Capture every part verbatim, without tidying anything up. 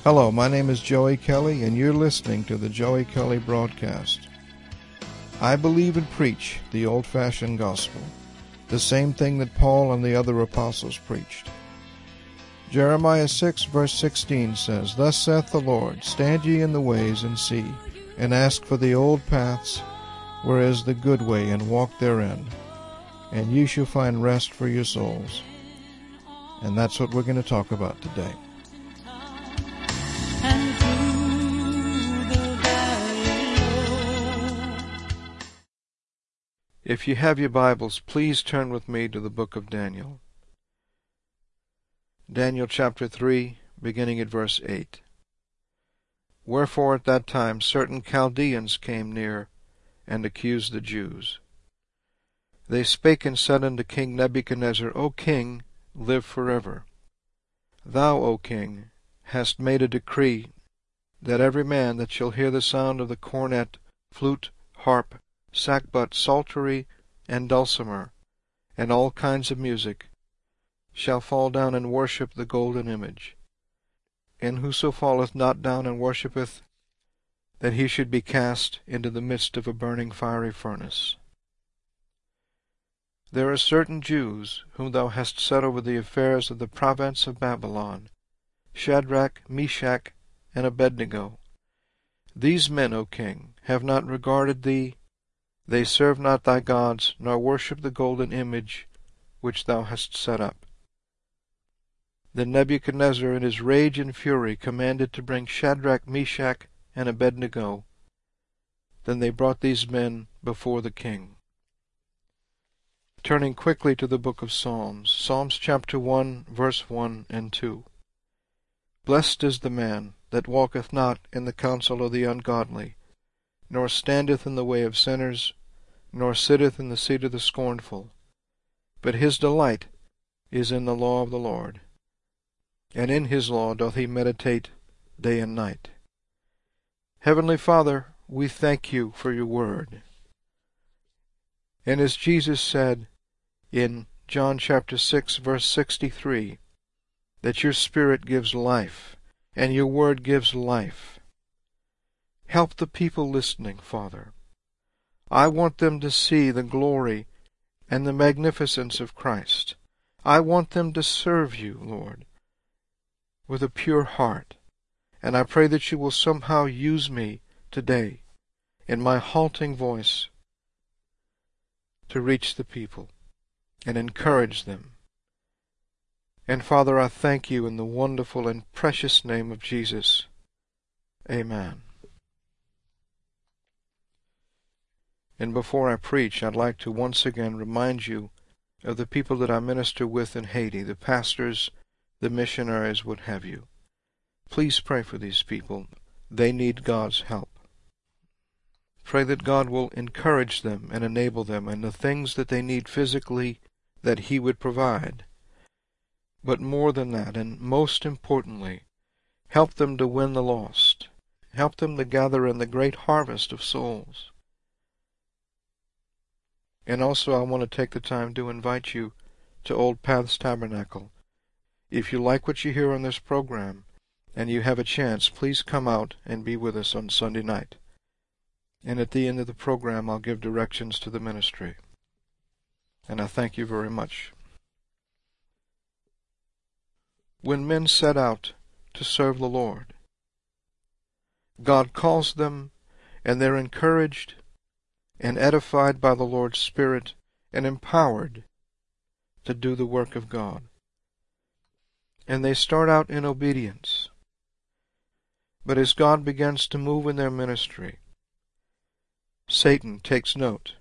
Hello, my name is Joey Kelly, and you're listening to the Joey Kelly Broadcast. I believe and preach the old-fashioned gospel, the same thing that Paul and the other apostles preached. Jeremiah six, verse sixteen says, Thus saith the Lord, Stand ye in the ways, and see, and ask for the old paths, where is the good way, and walk therein, and ye shall find rest for your souls. And that's what we're going to talk about today. If you have your Bibles, please turn with me to the book of Daniel. Daniel chapter three, beginning at verse eight. Wherefore at that time certain Chaldeans came near, and accused the Jews. They spake and said unto King Nebuchadnezzar, O king, live forever. Thou, O king, hast made a decree, that every man that shall hear the sound of the cornet, flute, harp, sackbut, psaltery, and dulcimer, and all kinds of music, shall fall down and worship the golden image. And whoso falleth not down and worshippeth, that he should be cast into the midst of a burning fiery furnace. There are certain Jews whom thou hast set over the affairs of the province of Babylon, Shadrach, Meshach, and Abednego. These men, O king, have not regarded thee. They serve not thy gods, nor worship the golden image which thou hast set up. Then Nebuchadnezzar in his rage and fury commanded to bring Shadrach, Meshach, and Abednego. Then they brought these men before the king. Turning quickly to the book of Psalms, Psalms chapter one, verse one and two. Blessed is the man that walketh not in the counsel of the ungodly, nor standeth in the way of sinners, nor sitteth in the seat of the scornful. But his delight is in the law of the Lord, and in his law doth he meditate day and night. Heavenly Father, we thank you for your word. And as Jesus said in John chapter six, verse sixty-three, that your Spirit gives life, and your word gives life. Help the people listening, Father. I want them to see the glory and the magnificence of Christ. I want them to serve you, Lord, with a pure heart. And I pray that you will somehow use me today in my halting voice to reach the people and encourage them. And Father, I thank you in the wonderful and precious name of Jesus. Amen. And before I preach, I'd like to once again remind you of the people that I minister with in Haiti, the pastors, the missionaries, what have you. Please pray for these people. They need God's help. Pray that God will encourage them and enable them in the things that they need physically, that He would provide. But more than that, and most importantly, help them to win the lost. Help them to gather in the great harvest of souls. And also I want to take the time to invite you to Old Paths Tabernacle. If you like what you hear on this program, and you have a chance, please come out and be with us on Sunday night. And at the end of the program, I'll give directions to the ministry. And I thank you very much. When men set out to serve the Lord, God calls them, and they're encouraged and edified by the Lord's Spirit and empowered to do the work of God. And they start out in obedience. But as God begins to move in their ministry, Satan takes note,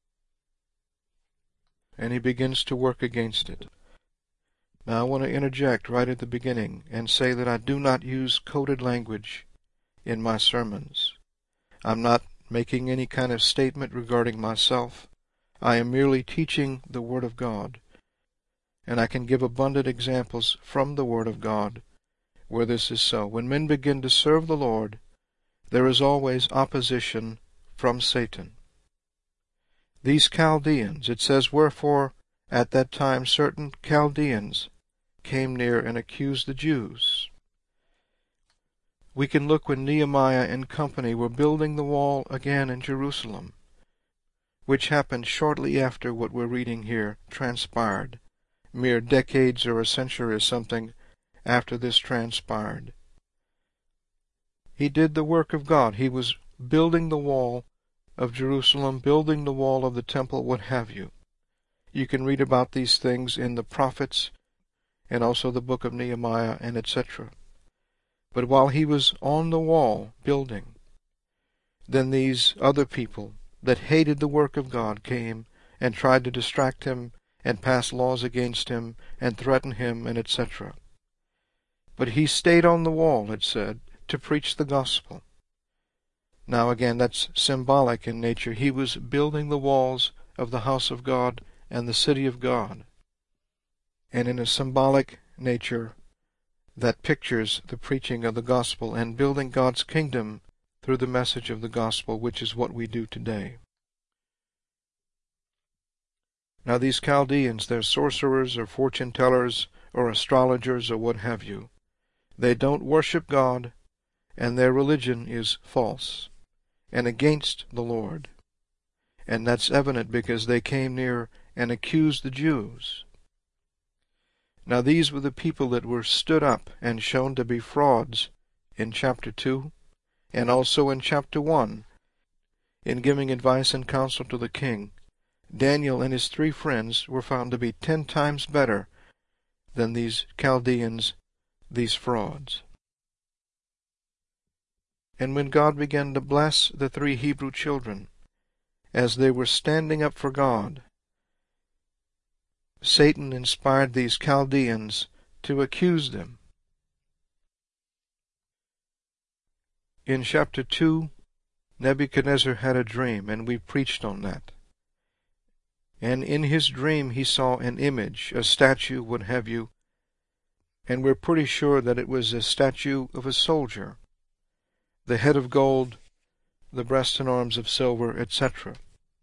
and he begins to work against it. Now I want to interject right at the beginning and say that I do not use coded language in my sermons. I'm not making any kind of statement regarding myself. I am merely teaching the Word of God, and I can give abundant examples from the Word of God where this is so. When men begin to serve the Lord, there is always opposition from Satan. These Chaldeans, it says, Wherefore at that time certain Chaldeans came near and accused the Jews. We can look when Nehemiah and company were building the wall again in Jerusalem, which happened shortly after what we're reading here transpired, mere decades or a century or something after this transpired. He did the work of God. He was building the wall of Jerusalem, building the wall of the temple, what have you. You can read about these things in the prophets and also the book of Nehemiah and et cetera. But while he was on the wall building, then these other people that hated the work of God came and tried to distract him and pass laws against him and threaten him and et cetera. But he stayed on the wall, it said, to preach the gospel. Now again, that's symbolic in nature. He was building the walls of the house of God and the city of God. And in a symbolic nature, that pictures the preaching of the gospel and building God's kingdom through the message of the gospel, which is what we do today. Now these Chaldeans, they're sorcerers or fortune tellers or astrologers or what have you. They don't worship God, and their religion is false and against the Lord. And that's evident because they came near and accused the Jews. Now these were the people that were stood up and shown to be frauds in chapter two, and also in chapter one, in giving advice and counsel to the king. Daniel and his three friends were found to be ten times better than these Chaldeans, these frauds. And when God began to bless the three Hebrew children, as they were standing up for God, Satan inspired these Chaldeans to accuse them. In chapter two, Nebuchadnezzar had a dream, and we preached on that. And in his dream he saw an image, a statue, what have you, and we're pretty sure that it was a statue of a soldier, the head of gold, the breast and arms of silver, et cetera.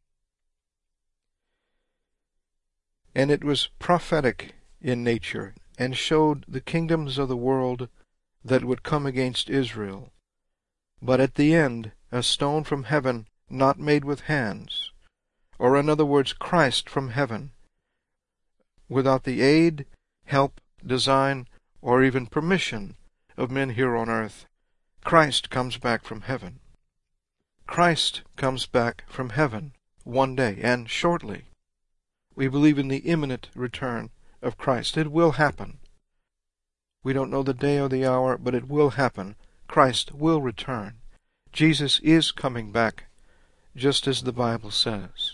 And it was prophetic in nature, and showed the kingdoms of the world that would come against Israel. But at the end, a stone from heaven, not made with hands, or in other words, Christ from heaven, without the aid, help, design, or even permission of men here on earth, Christ comes back from heaven. Christ comes back from heaven one day, and shortly. We believe in the imminent return of Christ. It will happen. We don't know the day or the hour, but it will happen. Christ will return. Jesus is coming back, just as the Bible says.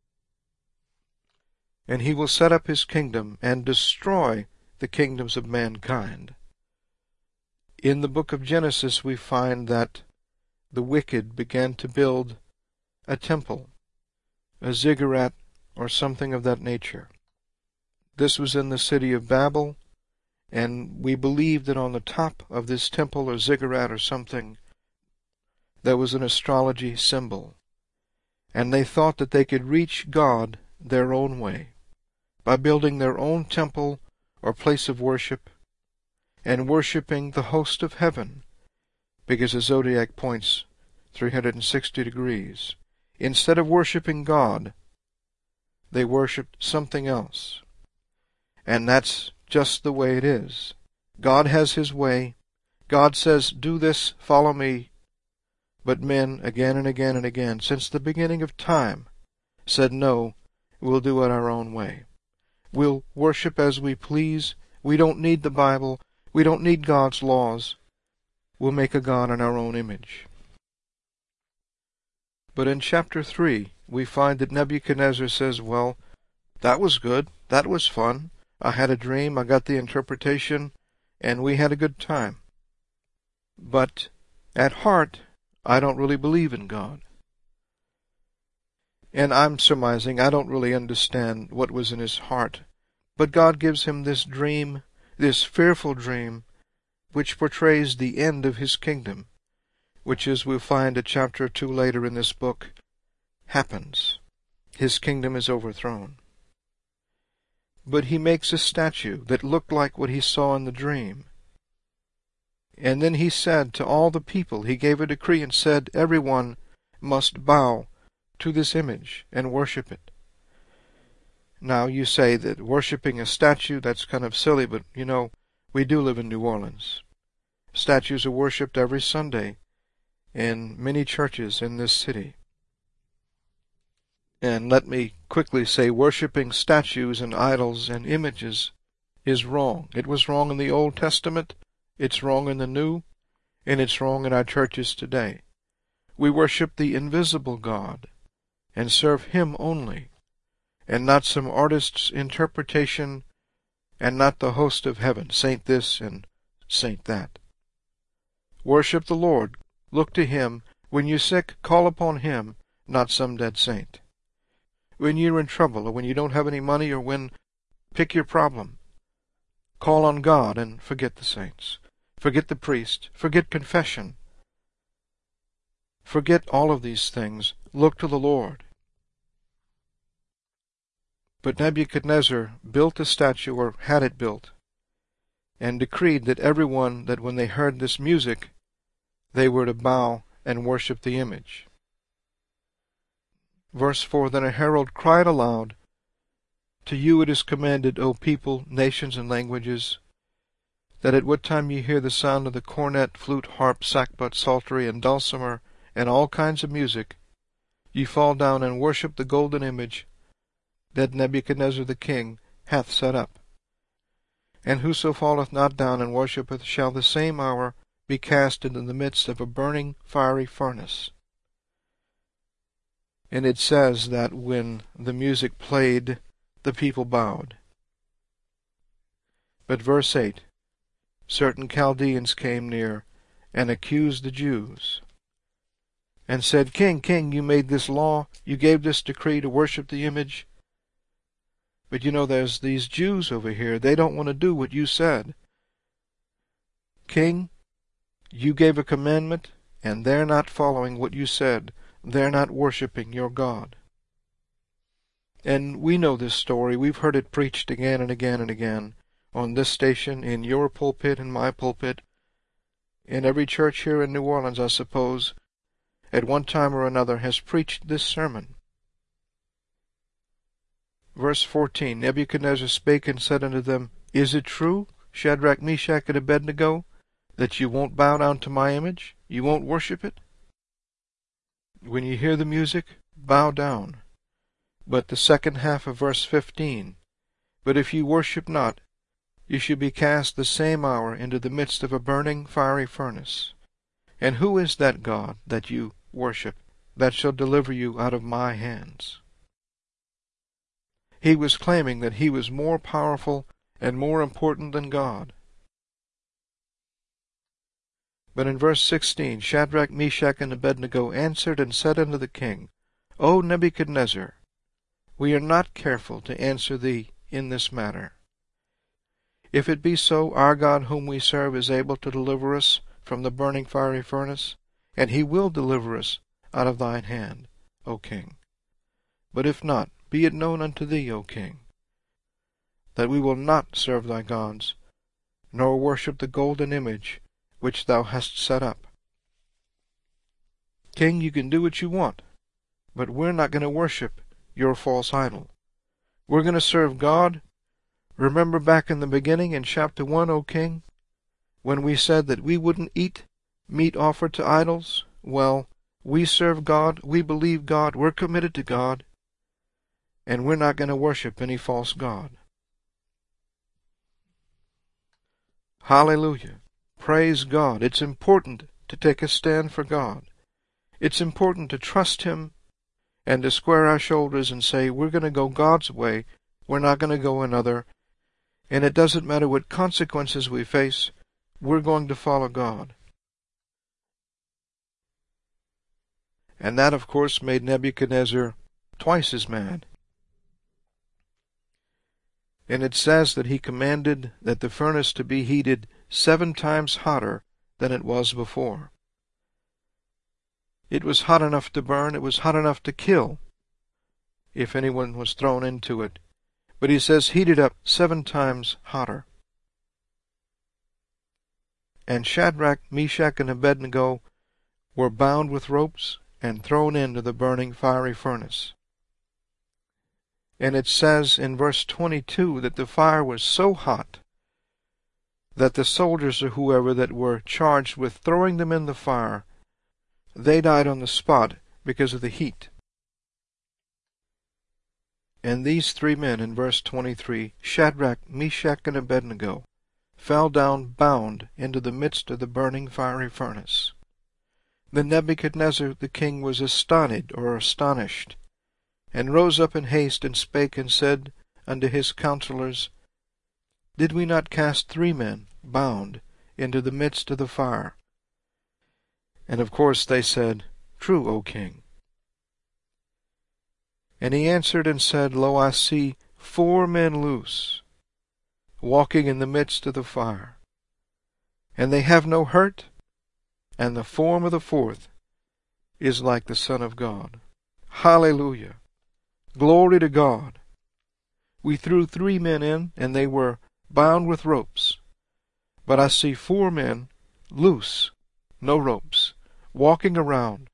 And he will set up his kingdom and destroy the kingdoms of mankind. In the book of Genesis we find that the wicked began to build a temple, a ziggurat, or something of that nature. This was in the city of Babel, and we believe that on the top of this temple or ziggurat or something, there was an astrology symbol. And they thought that they could reach God their own way, by building their own temple or place of worship, and worshiping the host of heaven, because the zodiac points three hundred sixty degrees. Instead of worshiping God, they worshipped something else. And that's just the way it is. God has his way. God says, do this, follow me. But men, again and again and again, since the beginning of time, said, no, we'll do it our own way. We'll worship as we please. We don't need the Bible. We don't need God's laws. We'll make a God in our own image. But in chapter three, we find that Nebuchadnezzar says, well, that was good. That was fun. I had a dream. I got the interpretation, and we had a good time. But at heart, I don't really believe in God. And I'm surmising I don't really understand what was in his heart. But God gives him this dream, this fearful dream, which portrays the end of his kingdom, which, as we'll find a chapter or two later in this book, happens. His kingdom is overthrown. But he makes a statue that looked like what he saw in the dream. And then he said to all the people, he gave a decree and said, everyone must bow to this image and worship it. Now you say that worshiping a statue, that's kind of silly, but you know, we do live in New Orleans. Statues are worshipped every Sunday in many churches in this city. And let me quickly say, worshiping statues and idols and images is wrong. It was wrong in the Old Testament, it's wrong in the New, and it's wrong in our churches today. We worship the invisible God and serve Him only, and not some artist's interpretation, and not the host of heaven, saint this and saint that. Worship the Lord. Look to Him. When you're sick, call upon Him, not some dead saint. When you're in trouble, or when you don't have any money, or when, pick your problem. Call on God and forget the saints. Forget the priest. Forget confession. Forget all of these things. Look to the Lord. But Nebuchadnezzar built a statue, or had it built, and decreed that everyone, that when they heard this music, they were to bow and worship the image. Verse four, Then a herald cried aloud, To you it is commanded, O people, nations, and languages, that at what time ye hear the sound of the cornet, flute, harp, sackbut, psaltery, and dulcimer, and all kinds of music, ye fall down and worship the golden image that Nebuchadnezzar the king hath set up. And whoso falleth not down and worshippeth shall the same hour be cast into the midst of a burning fiery furnace. And it says that when the music played, the people bowed. But verse eight, Certain Chaldeans came near, and accused the Jews, and said, King, King, you made this law, you gave this decree to worship the image. But you know, there's these Jews over here, they don't want to do what you said. King, you gave a commandment, and they're not following what you said. They're not worshiping your God. And we know this story. We've heard it preached again and again and again on this station, in your pulpit, in my pulpit, in every church here in New Orleans, I suppose, at one time or another has preached this sermon. Verse fourteen, Nebuchadnezzar spake and said unto them, Is it true, Shadrach, Meshach, and Abednego, that you won't bow down to my image? You won't worship it? When you hear the music, bow down. But the second half of verse fifteen, But if you worship not, you shall be cast the same hour into the midst of a burning fiery furnace. And who is that God that you worship, that shall deliver you out of my hands? He was claiming that he was more powerful and more important than God. But in verse sixteen, Shadrach, Meshach, and Abednego answered and said unto the king, O Nebuchadnezzar, we are not careful to answer thee in this matter. If it be so, our God whom we serve is able to deliver us from the burning fiery furnace, and he will deliver us out of thine hand, O king. But if not, be it known unto thee, O king, that we will not serve thy gods, nor worship the golden image which thou hast set up. King, you can do what you want, but we're not going to worship your false idol. We're going to serve God. Remember back in the beginning in chapter one, O king, when we said that we wouldn't eat meat offered to idols? Well, we serve God, we believe God, we're committed to God, and we're not going to worship any false god. Hallelujah. Praise God. It's important to take a stand for God. It's important to trust Him and to square our shoulders and say, we're going to go God's way, we're not going to go another, and it doesn't matter what consequences we face, we're going to follow God. And that, of course, made Nebuchadnezzar twice as mad. And it says that he commanded that the furnace to be heated seven times hotter than it was before. It was hot enough to burn, it was hot enough to kill, if anyone was thrown into it. But he says heated up seven times hotter. And Shadrach, Meshach, and Abednego were bound with ropes and thrown into the burning fiery furnace. And it says in verse twenty-two that the fire was so hot that the soldiers or whoever that were charged with throwing them in the fire, they died on the spot because of the heat. And these three men in verse twenty-three, Shadrach, Meshach, and Abednego, fell down bound into the midst of the burning fiery furnace. Then Nebuchadnezzar the king was astonished or astonished, and rose up in haste, and spake and said unto his counselors, Did we not cast three men bound into the midst of the fire? And of course they said, True, O king. And he answered and said, Lo, I see four men loose, walking in the midst of the fire, and they have no hurt, and the form of the fourth is like the Son of God. Hallelujah! Glory to God! We threw three men in, and they were bound with ropes, but I see four men loose, no ropes, walking around.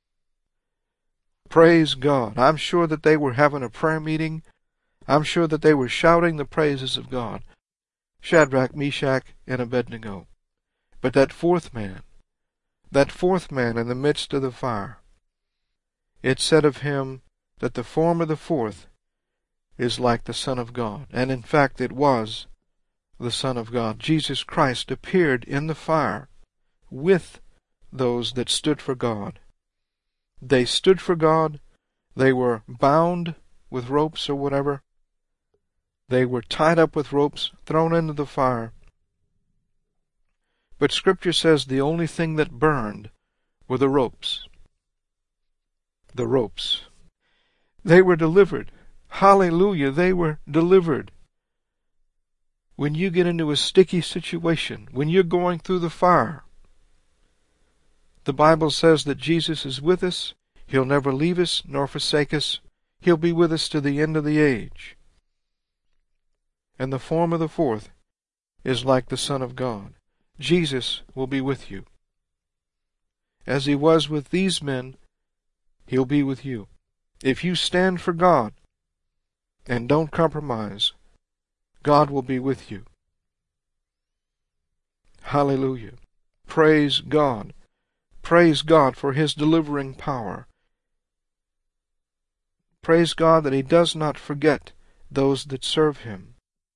Praise God! I'm sure that they were having a prayer meeting. I'm sure that they were shouting the praises of God. Shadrach, Meshach, and Abednego. But that fourth man, that fourth man in the midst of the fire, it said of him that the form of the fourth is like the Son of God. And in fact it was the Son of God. Jesus Christ appeared in the fire with those that stood for God. They stood for God. They were bound with ropes or whatever. They were tied up with ropes, thrown into the fire. But Scripture says the only thing that burned were the ropes. The ropes. They were delivered. Hallelujah, they were delivered. When you get into a sticky situation, when you're going through the fire, the Bible says that Jesus is with us. He'll never leave us nor forsake us. He'll be with us to the end of the age. And the form of the fourth is like the Son of God. Jesus will be with you. As he was with these men, he'll be with you. If you stand for God and don't compromise, God will be with you. Hallelujah. Praise God. Praise God for his delivering power. Praise God that he does not forget those that serve him.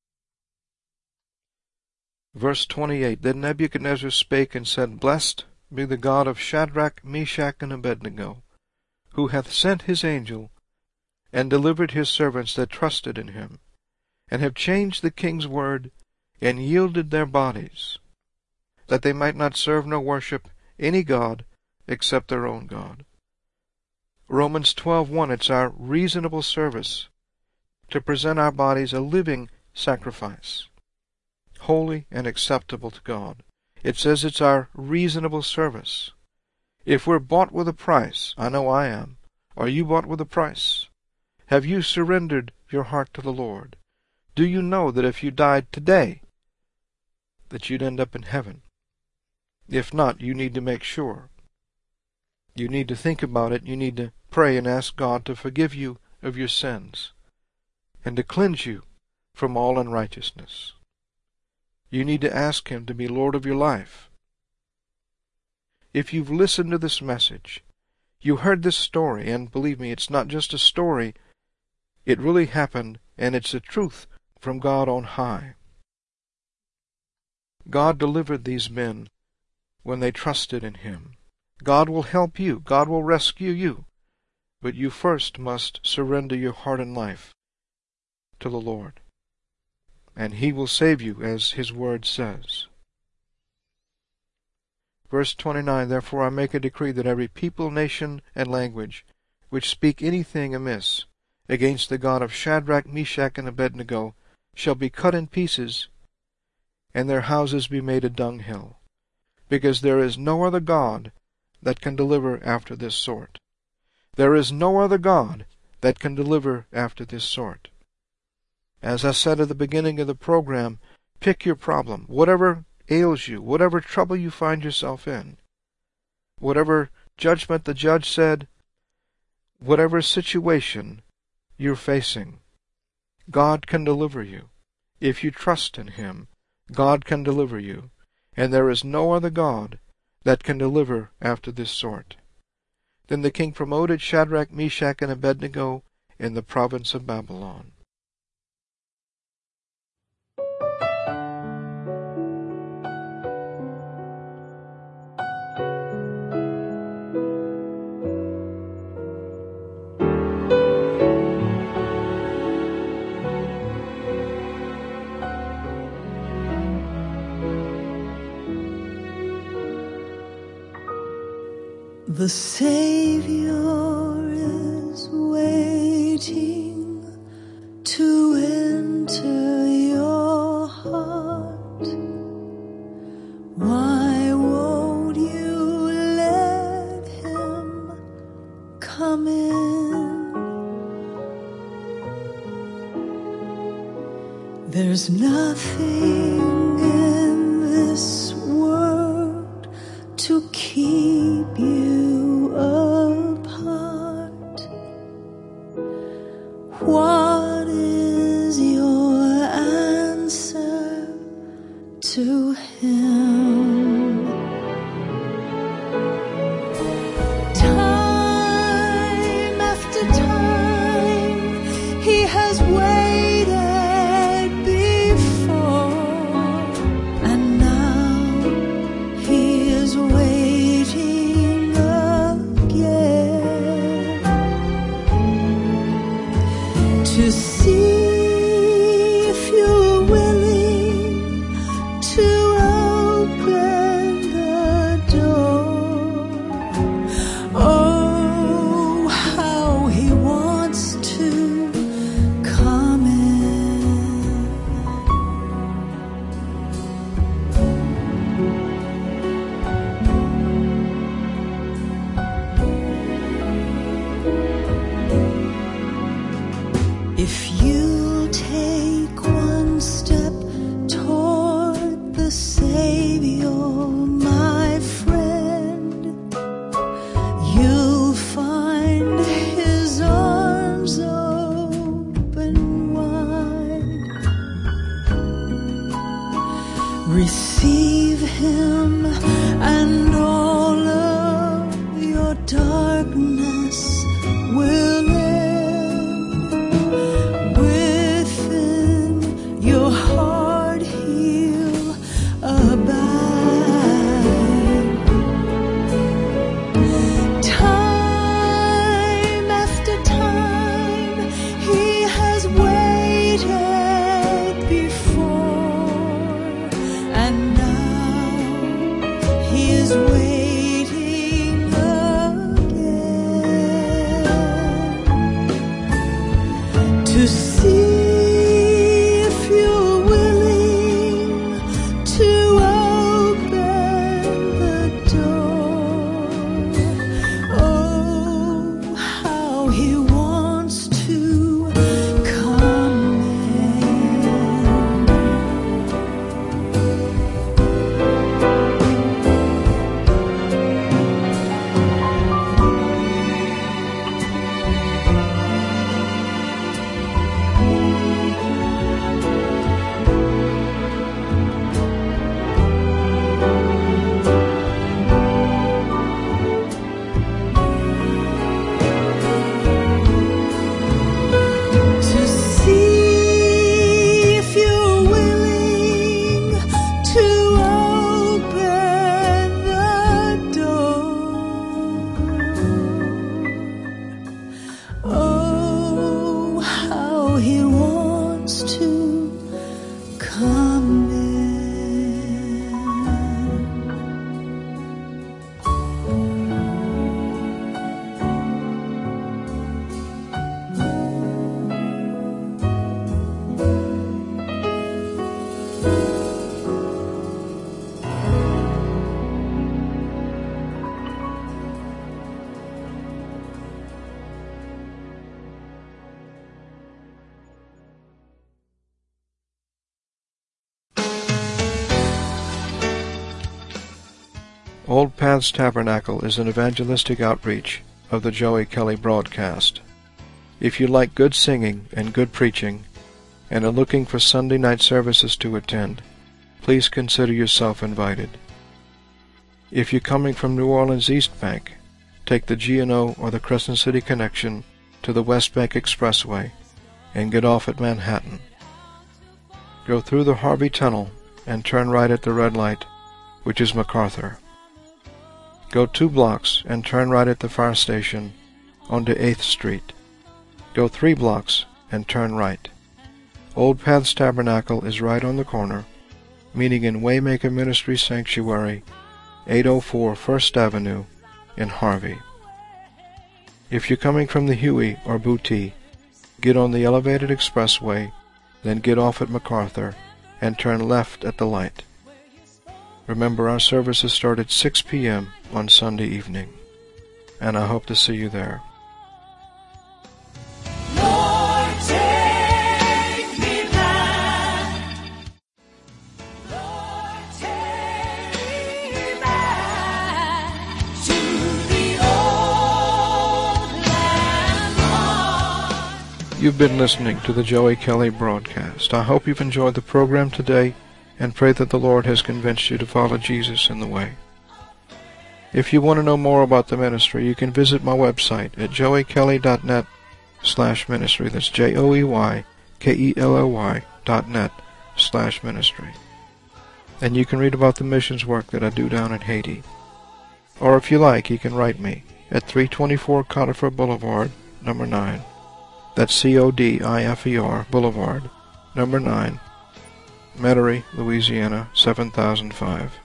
Verse twenty-eight, Then Nebuchadnezzar spake and said, Blessed be the God of Shadrach, Meshach, and Abednego, who hath sent his angel, and delivered his servants that trusted in him, and have changed the king's word, and yielded their bodies, that they might not serve nor worship any god except their own God. Romans twelve one, it's our reasonable service to present our bodies a living sacrifice, holy and acceptable to God. It says it's our reasonable service. If we're bought with a price, I know I am. Are you bought with a price? Have you surrendered your heart to the Lord? Do you know that if you died today, that you'd end up in heaven? If not, you need to make sure. You need to think about it. You need to pray and ask God to forgive you of your sins and to cleanse you from all unrighteousness. You need to ask him to be Lord of your life. If you've listened to this message, you heard this story, and believe me, it's not just a story. It really happened, and it's a truth from God on high. God delivered these men when they trusted in him. God will help you. God will rescue you. But you first must surrender your heart and life to the Lord, and he will save you, as his word says. Verse twenty-nine, Therefore I make a decree that every people, nation, and language, which speak anything amiss against the God of Shadrach, Meshach, and Abednego, shall be cut in pieces, and their houses be made a dunghill, because there is no other God that can deliver after this sort. There is no other God that can deliver after this sort. As I said at the beginning of the program, pick your problem. Whatever ails you, whatever trouble you find yourself in, whatever judgment the judge said, whatever situation you're facing, God can deliver you. If you trust in Him, God can deliver you, and there is no other God that can deliver after this sort. Then the king promoted Shadrach, Meshach, and Abednego in the province of Babylon. The Savior is waiting to enter your heart. Why won't you let Him come in? There's nothing in this world to keep you apart. What is your answer to Him? Time after time He has waited before, and now He is waiting again to see if you're willing to open the door. Oh, how He wants to come in. If Old Paths Tabernacle is an evangelistic outreach of the Joey Kelly broadcast. If you like good singing and good preaching, and are looking for Sunday night services to attend, please consider yourself invited. If you're coming from New Orleans East Bank, take the G and O or the Crescent City connection to the West Bank Expressway and get off at Manhattan. Go through the Harvey Tunnel and turn right at the red light, which is MacArthur. Go two blocks and turn right at the fire station onto eighth Street. Go three blocks and turn right. Old Paths Tabernacle is right on the corner, meeting in Waymaker Ministry Sanctuary, eight oh four First Avenue in Harvey. If you're coming from the Huey or Booty, get on the elevated expressway, then get off at MacArthur and turn left at the light. Remember, our services start at six p m on Sunday evening, and I hope to see you there. Lord, take me back. Lord, take me back to the old land. You've been listening to the Joey Kelly broadcast. I hope you've enjoyed the program today and pray that the Lord has convinced you to follow Jesus in the way. If you want to know more about the ministry, you can visit my website at joey kelly dot net slash ministry. That's J O E Y K E L L Y dot net slash ministry. And you can read about the missions work that I do down in Haiti. Or if you like, you can write me at three twenty-four Codifer Boulevard, number nine. That's C O D I F E R Boulevard, number nine, Metairie, Louisiana, seven thousand five.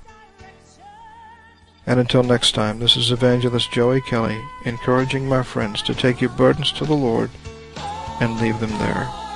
And until next time, this is Evangelist Joey Kelly, encouraging my friends to take your burdens to the Lord and leave them there.